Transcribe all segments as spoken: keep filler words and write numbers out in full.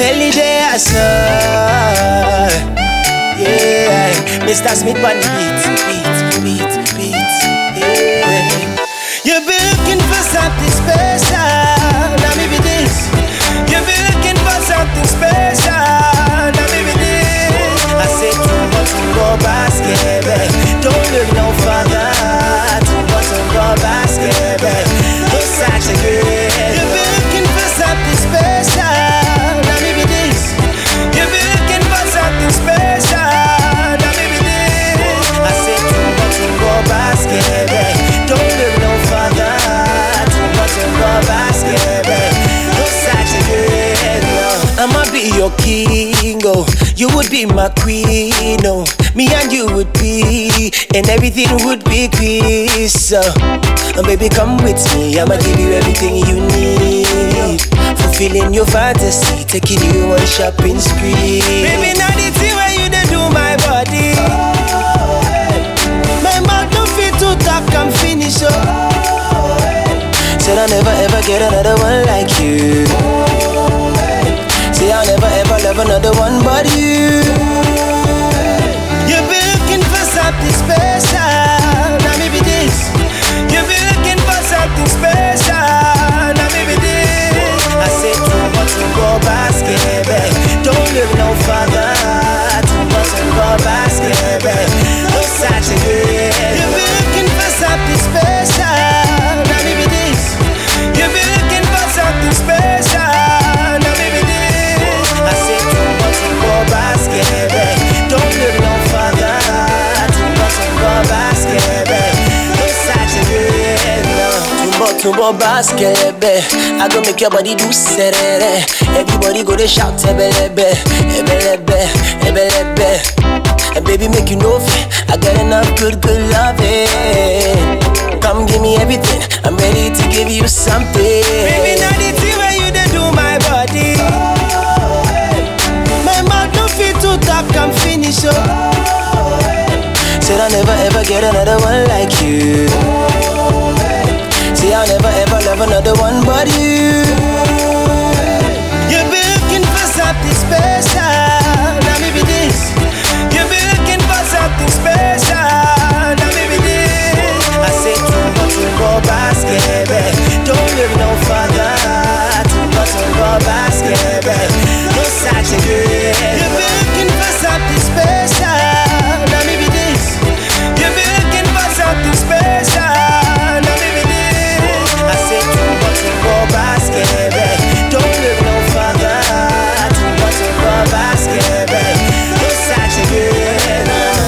Belly there, sir. Yeah, Mister Smith on the beat, beat, beat, beat. Yeah, you've been looking for something special. Now maybe this. You've been looking for something special. Now maybe this. I said too much to go basket, babe. Don't look no further. Too much to go basket, babe. No such a girl. You've been looking for something special. Now maybe this. You've been looking for something special. Now maybe this. I said too much to go basket, babe. Don't look no further. Too much to go basket, babe. No such a girl. No. I'ma be your king, oh. You would be my queen, oh. Me and you would be, and everything would be peace, oh. And baby, come with me, I'ma give you everything you need. Fulfilling your fantasy, taking you on shopping spree. Baby, now the thing where you dey do my body. My mouth don't fit to talk and finish, oh. Said I'll never ever get another one like you. Say I'll never ever love another one but you. You've been looking for something special. Now maybe this. You've been looking for something special. Now maybe this. I said too much to go basket, babe. Don't look no further. Too much to go basket, babe. No such a girl. You've been looking for something special. Now maybe this. You've been looking for something special. Now maybe this. I said too much to go basket, babe. Don't look no further. Too much to go basket, babe. No such a girl, no. Too much to go basket, babe. I go make your body do serere. Everybody go to shout ebelebe, ebelebe, ebelebe. And baby, make you know I got enough good, good loving. Come give me everything. I'm ready to give you something. Baby, now the thing where you dey do my body. My mouth don't fit to talk and finish, oh. Said I'll never ever get another one like you. Say I'll never ever love another one but you. You've been looking for something special. Now maybe this. You've been looking for something special. Now maybe this. I said too much to go basket, babe. Don't look no further. Too much to go basket, babe. No such a girl. You've been looking for something special. Now maybe this. You've been looking for something special. Now maybe this. I said too much to go basket, babe. Don't look no further. Too much to go basket, babe. No such a girl.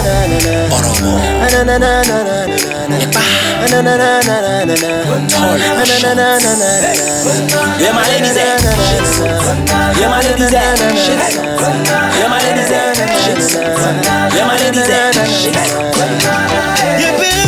Na na na na na na na na na na na na na na na. Yeah, my ladies there. Yeah, my ladies there. Yeah, my ladies there. Yeah, my ladies there.